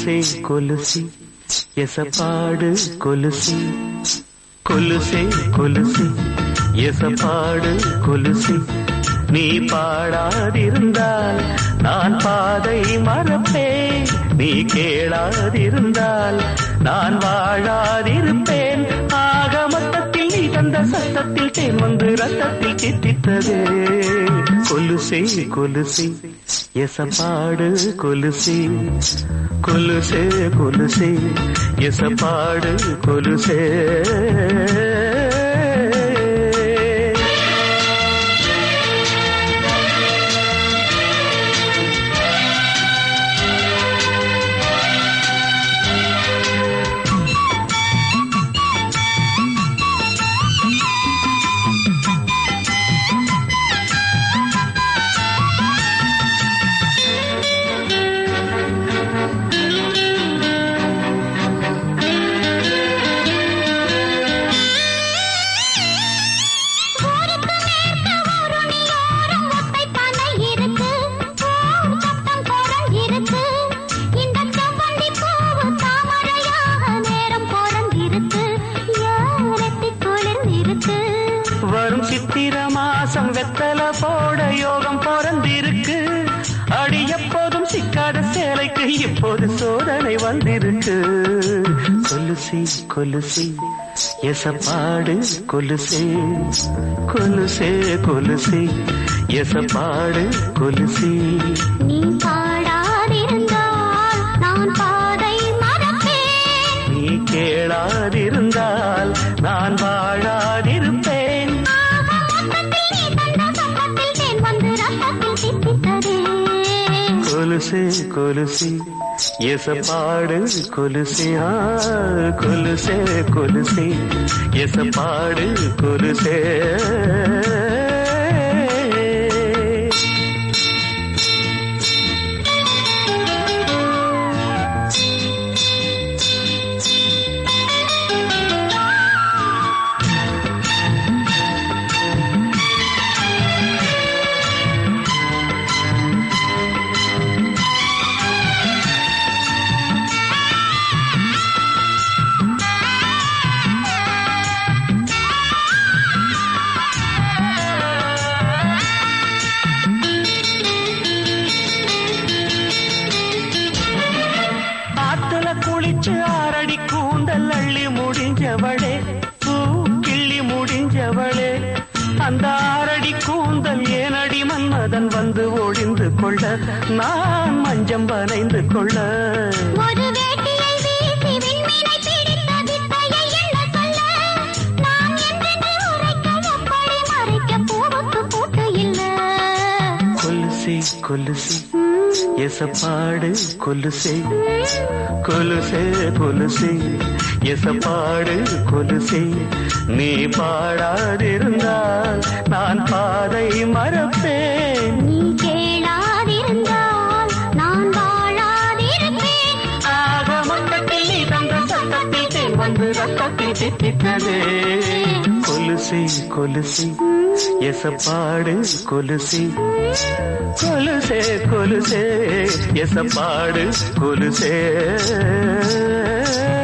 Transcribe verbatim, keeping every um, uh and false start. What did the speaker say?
கொலுசே கொலுசி எசப்பாடு கொலுசி கொலுசே கொலுசி எசப்பாடு கொலுசி நீ பாடாதிருந்தால் நான் பாதை மறப்பேன் நீ கேளாதிருந்தால் நான் வாழாதிருப்பேன் ஆக மொத்தத்தில் நீ தந்த சத்தத்தில் தேன் வந்து ரத்தத்தில் சித்தித்ததே கொலுசே கொலுசி எசப்பாடு கொலுசி கொலுசே கொலுசி எசப்பாடு கொலுசே வரும் சித்திர மாசம் வெத்தல போட யோகம் பிறந்திருக்கு அடி எப்போதும் சிக்காத சேலைக்கு இப்போது சோதனை வந்திருக்கு கொலுசி கொலுசி எசப்பாடு கொலுசே கொலுசே கொலுசி எசப்பாடு கொலுசி நீ பாடாதிருந்தால் நான் பாதை மறப்பேன் நீ கேளாதிருந்தால் நான் வாழாதிருப்பேன் கொலுசே கொலுசி எசப்பாடு கொலுசி கொலுசே கொலுசி எசப்பாடு கொலுசே குளிச்சு ஆரடி கூந்தல் அள்ளி முடிஞ்சவளே பூ கிள்ளி முடிஞ்சவளே அந்த ஆரடி கூந்தல் ஏனடி மன்மதன் வந்து ஒழிந்து கொள்ள நான் மஞ்சம் வரைந்து கொள்ள ஒரு வேட்டியை வீசி விண்மீனை பிடித்த வித்தையை எண்ண சொல்ல நாம் என்றென்று உரைக்க எப்படி மறைக்க பூவுக்கு பூட்டு இல்ல கொலுசி கொலுசி எசப்பாடு கொலுசே கொலுசே கொலுசே எசப்பாடு கொலுசே நீ பாடாதிருந்தால் நான் பாதை மறப்பேன் நீ கேளாதிருந்தால் நான் வாழாதிருப்பேன் ஆக மொத்தத்தில் நீ தந்த சத்தத்தில் தேன் வந்து ரத்தத்தில் சித்தித்ததே கொலுசி கொலுசி எசப்பாடு கொலுசி கொலுசே கொலுசே எசப்பாடு கொலுசே